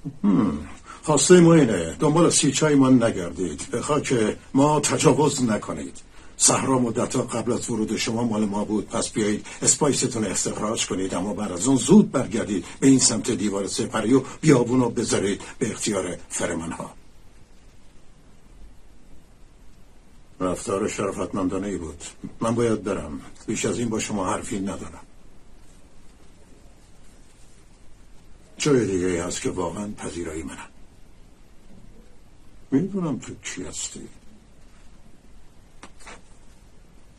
خواسته ما اینه دنبال سیچای ما نگردید، به خاک ما تجاوز نکنید. صحرا مدت‌ها قبل از ورود شما مال ما بود، پس بیایید اسپایستون استخراج کنید، اما بعد از اون زود برگردید به این سمت دیوار سپری و بیابونو بذارید به اختیار فرمانها. رفتار شرافتمندانه ای بود. من باید برم، بیش از این با شما حرفی ندارم. جای دیگه ای هست که واقعا پذیرایی منم. میدونم تو کی هستی.